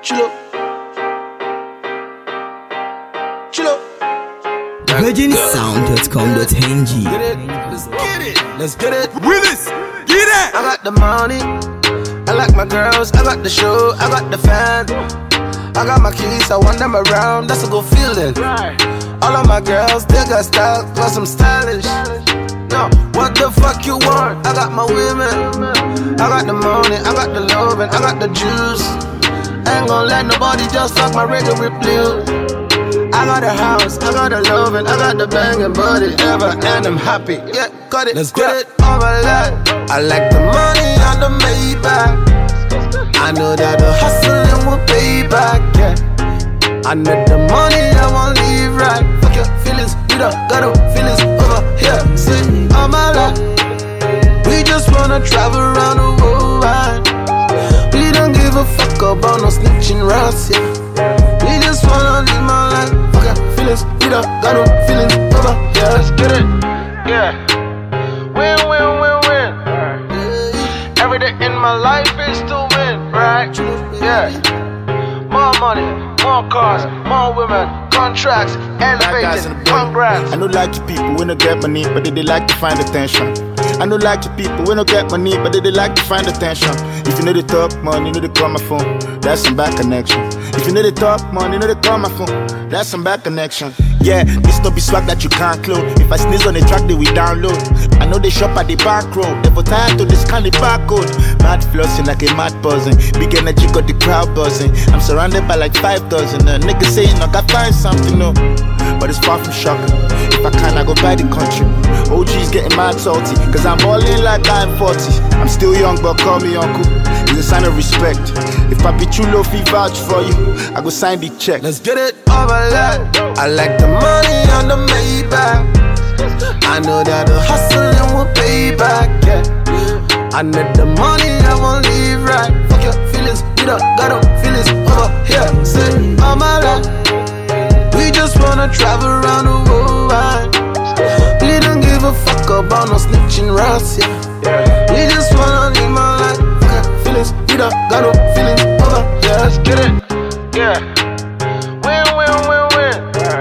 Chill up. virginsound.com.ng. Let's get it. Willis, get it. I got the money, I like my girls, I got the show, I got the fans. I got my keys, I want them around, that's a good feeling. All of my girls, they got style, cause I'm stylish. No, what the fuck you want? I got my women, I got the money, I got the love, and I got the juice. I ain't gonna let nobody just suck my regular blue. I got a house, I got a love, and I got the banging body ever, and I'm happy. Yeah, got it, let's get it on my lap. I like the money on the Maybach. I know that the hustling will pay back, yeah. I need the money, I won't leave right. Fuck your feelings, we don't got no feelings over here. Sit on my lap. We just wanna travel around the world, right? We don't give a fuck about no snitching rats, yeah. We just wanna live my life. Fuck your feelings, we don't got no feelings over here. Let's get it, yeah. Win, win, win, win. Every day in my life is to win, right? Yeah. More money, more cars, more women, contracts, elevated, congrats. I don't like to people when I get money, but they like to find attention. I don't like to people when I get money, but they like to find attention. If you know the talk money, you know they call my phone. That's some back connection. If you know the talk money, you know they call my phone. That's some back connection. Yeah, this no be swag that you can't clone. If I sneeze on the track, they we download. I know they shop at the back road. They for tired to this kind of barcode. Mad flossing like a mad buzzing. Big energy got the crowd buzzing. I'm surrounded by like 5 dozen. Niggas saying I can find something, no. But it's far from shocking. If I can, I go buy the country. OG's getting mad salty, cause I'm balling like I'm 40. I'm still young, but call me uncle. It's a sign of respect. If Papi Chulo fi vouch for you, I go sign the check. Let's get it over there. I like the money on the Maybach. I know that the hustling will pay back, yeah. I need the money, I won't leave right. Fuck your feelings, we don't got no feelings over here. Sit on my lap. We just wanna travel around the world, right? We don't give a fuck about no snitching rats, yeah. We just wanna live my life. Fuck your feelings, we don't got no feelings over here. Let's get it, yeah. Win, win, win, win.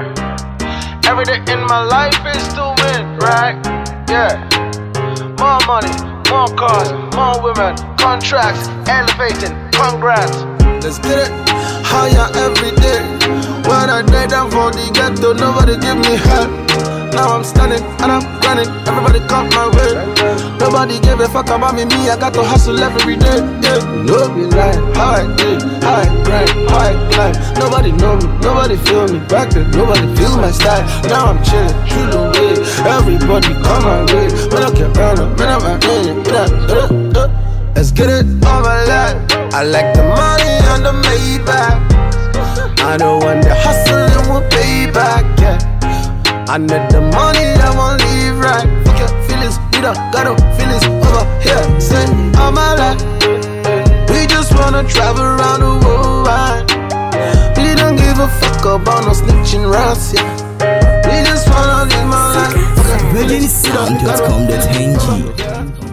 Every day in my life is to win, right? Yeah. More money, more cars, more women, contracts, elevating, congrats. Let's get it higher every day. When I day down for the ghetto, nobody give me help. Now I'm standing and I'm running, everybody come my way. Nobody give a fuck about me, I got to hustle every day, yeah. No be lying, how I did, how I grind, how I climb. Nobody know me, nobody feel me, back then nobody feel my style. Now I'm chilling, through the way, everybody come my way. When I can burn up, when I'm in it, let's get it over there. I like the money on the Maybach. I know when the hustling will pay back, yeah. I need the money, I won't leave right. Fuck your feelings, we don't got no feelings over here. Sit on my lap. We just wanna travel around the world, right? We don't give a fuck about no snitching rats, yeah. We just wanna live my life. virginsound.com.ng.